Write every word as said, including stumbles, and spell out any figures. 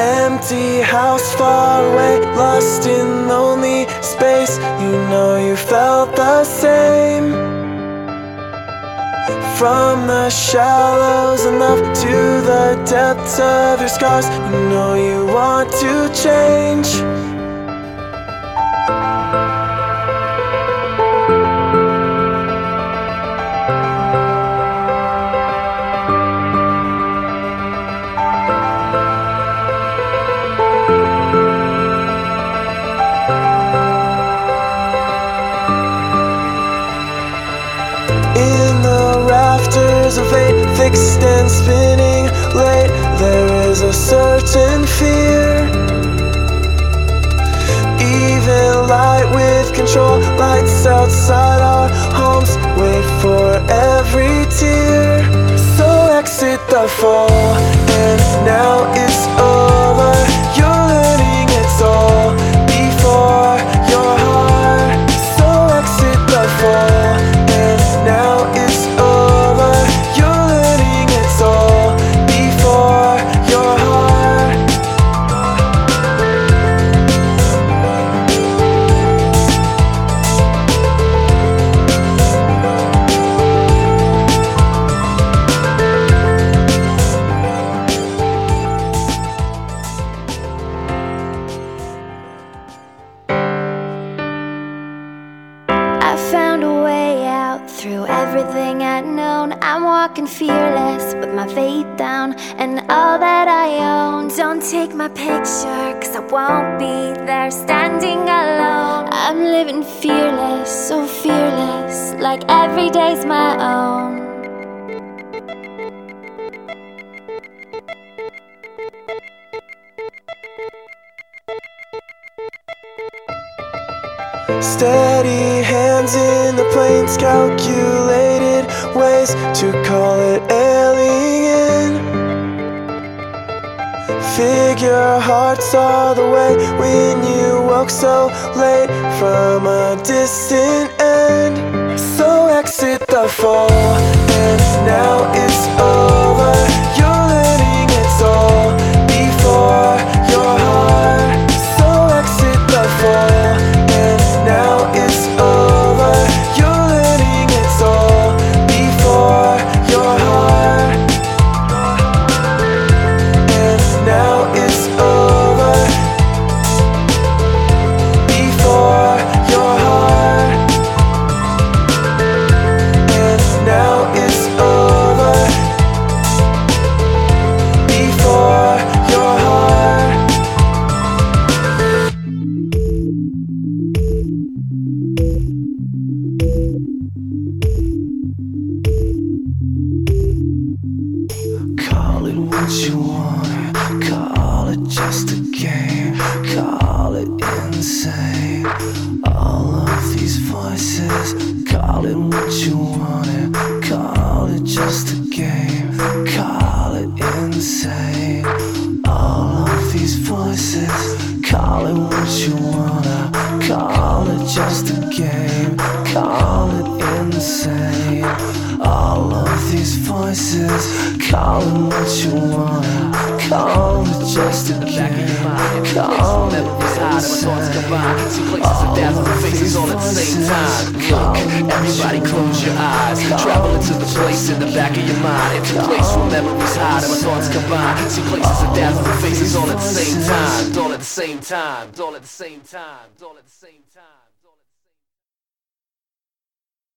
Empty house far away, lost in lonely space. You know you felt the same. From the shallows of love to the depths of your scars, you know you want to change. Of fate, fixed and spinning late, there is a certain fear. Even light with control, lights outside our homes, wait for every tear. So exit the fall, and now it's over. You're learning it's all before your heart. So exit the fall, and now it's over. Through everything I'd known, I'm walking fearless with my faith down and all that I own. Don't take my picture, cause I won't be there standing alone. I'm living fearless, so fearless, like every day's my own. Steady hands in the planes, calculated ways to call it alien. Figure hearts all the way when you woke so late from a distant end. So exit the fall, and now it's over. You're learning it's all before your heart. So exit the fall, now it's over. You're learning it's all before your heart. And now it's over before your heart. And now it's over before your heart. Call it what you want, call it just a game, call it insane. All of these voices, call it what you want, call it just a game, call it insane. All of these voices, call it what you wanna, call it just a game, call it insane. All of these voices, call it what you wanna, call it just a game, call it insane. See places of dazzling faces all at the same time. Look, everybody close your eyes. Travel into the place in the back of your mind. It's a place where memories hide and my thoughts combine. See places of dazzling faces all at the same time. All at the same time. All at the same time. All at the same time.